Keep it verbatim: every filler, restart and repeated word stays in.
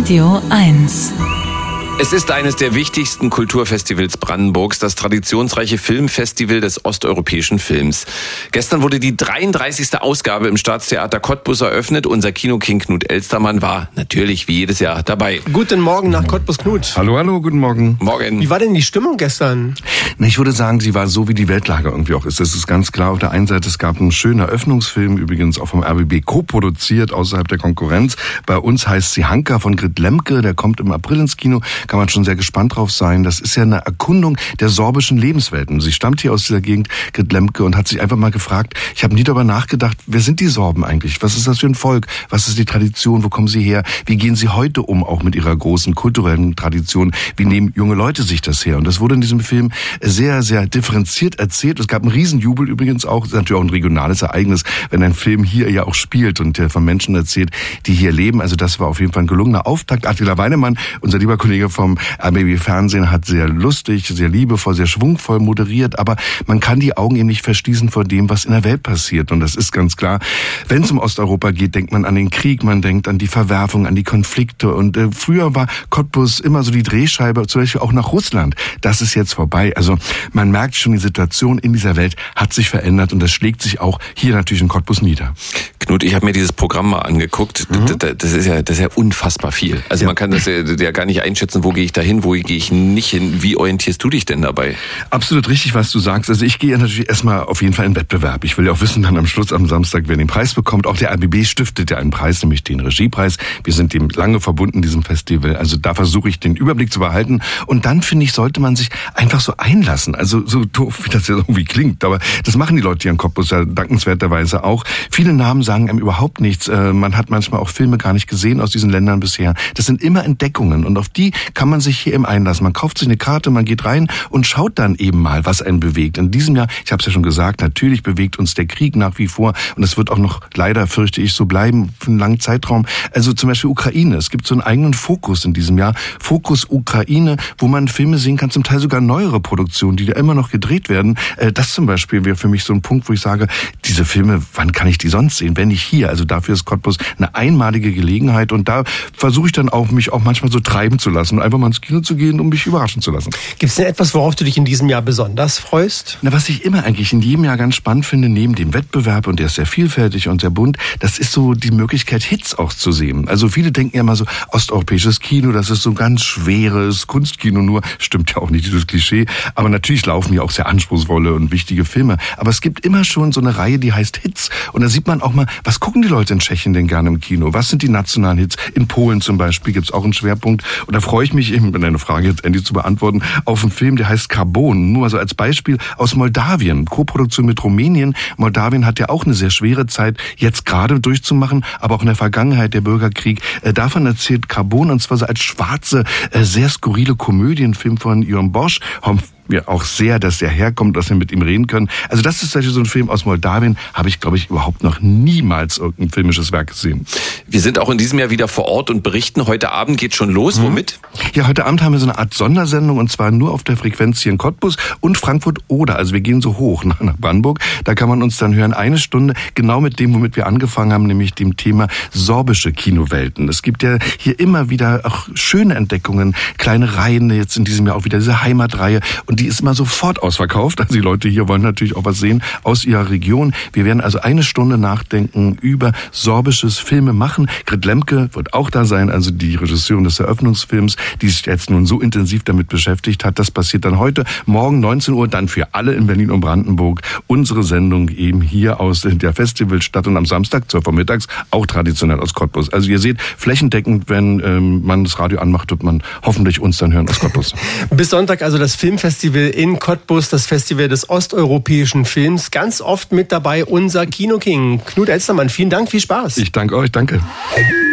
Radio eins. Es ist eines der wichtigsten Kulturfestivals Brandenburgs, das traditionsreiche Filmfestival des osteuropäischen Films. Gestern wurde die dreiunddreißigste Ausgabe im Staatstheater Cottbus eröffnet. Unser Kinoking Knut Elstermann war natürlich wie jedes Jahr dabei. Guten Morgen nach Cottbus, Knut. Hallo, hallo, guten Morgen. Morgen. Wie war denn die Stimmung gestern? Na, ich würde sagen, sie war so, wie die Weltlage irgendwie auch ist. Das ist ganz klar. Auf der einen Seite, es gab einen schönen Eröffnungsfilm, übrigens auch vom R B B co-produziert, außerhalb der Konkurrenz. Bei uns heißt sie Hanka von Grit Lemke, der kommt im April ins Kino. Kann man schon sehr gespannt drauf sein. Das ist ja eine Erkundung der sorbischen Lebenswelten. Sie stammt hier aus dieser Gegend, Grit Lemke, und hat sich einfach mal gefragt, ich habe nie darüber nachgedacht, wer sind die Sorben eigentlich? Was ist das für ein Volk? Was ist die Tradition? Wo kommen sie her? Wie gehen sie heute um, auch mit ihrer großen kulturellen Tradition? Wie nehmen junge Leute sich das her? Und das wurde in diesem Film sehr, sehr differenziert erzählt. Es gab einen Riesenjubel übrigens auch. Das ist natürlich auch ein regionales Ereignis, wenn ein Film hier ja auch spielt und der von Menschen erzählt, die hier leben. Also das war auf jeden Fall ein gelungener Auftakt. Attila Weinemann, unser lieber Kollege vom R B B Fernsehen, hat sehr lustig, sehr liebevoll, sehr schwungvoll moderiert, aber man kann die Augen eben nicht verschließen vor dem, was in der Welt passiert. Und das ist ganz klar. Wenn es um Osteuropa geht, denkt man an den Krieg, man denkt an die Verwerfung, an die Konflikte. Und äh, früher war Cottbus immer so die Drehscheibe, zum Beispiel auch nach Russland. Das ist jetzt vorbei. Also man merkt schon, die Situation in dieser Welt hat sich verändert und das schlägt sich auch hier natürlich in Cottbus nieder. Knut, ich habe mir dieses Programm mal angeguckt. Mhm. Das ist ja, das ist ja unfassbar viel. Also ja. Man kann das ja, ja gar nicht einschätzen, wo gehe ich da hin, wo gehe ich nicht hin. Wie orientierst du dich denn dabei? Absolut richtig, was du sagst. Also ich gehe ja natürlich erstmal auf jeden Fall in Wettbewerb. Ich will ja auch wissen dann am Schluss am Samstag, wer den Preis bekommt. Auch der R B B stiftet ja einen Preis, nämlich den Regiepreis. Wir sind dem lange verbunden, diesem Festival. Also da versuche ich den Überblick zu behalten. Und dann, finde ich, sollte man sich einfach so einlassen. Also so doof, wie das ja irgendwie klingt. Aber das machen die Leute hier in Cottbus ja dankenswerterweise auch. Viele Namen sagen einem überhaupt nichts. Man hat manchmal auch Filme gar nicht gesehen aus diesen Ländern bisher. Das sind immer Entdeckungen. Und auf die kann man sich hier eben einlassen. Man kauft sich eine Karte, man geht rein und schaut dann eben mal, was einen bewegt. In diesem Jahr, ich habe es ja schon gesagt, natürlich bewegt uns der Krieg nach wie vor. Und es wird auch noch leider, fürchte ich, so bleiben für einen langen Zeitraum. Also zum Beispiel Ukraine. Es gibt so einen eigenen Fokus in diesem Jahr. Fokus Ukraine, wo man Filme sehen kann, zum Teil sogar neuere Produktionen, die da immer noch gedreht werden. Das zum Beispiel wäre für mich so ein Punkt, wo ich sage, diese Filme, wann kann ich die sonst sehen, wenn nicht hier? Also dafür ist Cottbus eine einmalige Gelegenheit. Und da versuche ich dann auch, mich auch manchmal so treiben zu lassen und einfach mal ins Kino zu gehen, um mich überraschen zu lassen. Gibt es denn etwas, worauf du dich in diesem Jahr besonders freust? Na, was ich immer eigentlich in jedem Jahr ganz spannend finde, neben dem Wettbewerb, und der ist sehr vielfältig und sehr bunt, das ist so die Möglichkeit, Hits auch zu sehen. Also viele denken ja mal so, osteuropäisches Kino, das ist so ganz schweres Kunstkino nur. Stimmt ja auch nicht, dieses Klischee. Aber natürlich laufen hier auch sehr anspruchsvolle und wichtige Filme. Aber es gibt immer schon so eine Reihe, die heißt Hits. Und da sieht man auch mal, was gucken die Leute in Tschechien denn gerne im Kino? Was sind die nationalen Hits? In Polen zum Beispiel gibt es auch einen Schwerpunkt. Und da freue ich mich eben, wenn eine Frage jetzt endlich zu beantworten, auf einen Film, der heißt Carbon. Nur mal so als Beispiel aus Moldawien. Koproduktion mit Rumänien. Moldawien hat ja auch eine sehr schwere Zeit jetzt gerade durchzumachen, aber auch in der Vergangenheit der Bürgerkrieg. Äh, davon erzählt Carbon, und zwar so als schwarze, äh, sehr skurrile Komödienfilm von Jörn Bosch. Mir auch sehr, dass er herkommt, dass wir mit ihm reden können. Also das ist so ein Film aus Moldawien, habe ich, glaube ich, überhaupt noch niemals irgendein filmisches Werk gesehen. Wir sind auch in diesem Jahr wieder vor Ort und berichten. Heute Abend geht schon los. Mhm. Womit? Ja, heute Abend haben wir so eine Art Sondersendung, und zwar nur auf der Frequenz hier in Cottbus und Frankfurt-Oder. Also wir gehen so hoch nach Brandenburg. Da kann man uns dann hören, eine Stunde, genau mit dem, womit wir angefangen haben, nämlich dem Thema sorbische Kinowelten. Es gibt ja hier immer wieder auch schöne Entdeckungen, kleine Reihen, jetzt in diesem Jahr auch wieder diese Heimatreihe. Und die ist immer sofort ausverkauft. Also die Leute hier wollen natürlich auch was sehen aus ihrer Region. Wir werden also eine Stunde nachdenken über sorbisches Filme machen. Grit Lemke wird auch da sein, also die Regisseurin des Eröffnungsfilms, die sich jetzt nun so intensiv damit beschäftigt hat. Das passiert dann heute, morgen neunzehn Uhr, dann für alle in Berlin und Brandenburg. Unsere Sendung eben hier aus der Festivalstadt, und am Samstag, zwölf Uhr mittags, auch traditionell aus Cottbus. Also ihr seht, flächendeckend, wenn ähm, man das Radio anmacht, wird man hoffentlich uns dann hören aus Cottbus. Bis Sonntag also das Filmfestival in Cottbus, das Festival des osteuropäischen Films. Ganz oft mit dabei unser Kinoking Knut Elstermann. Vielen Dank, viel Spaß. Ich danke euch, danke.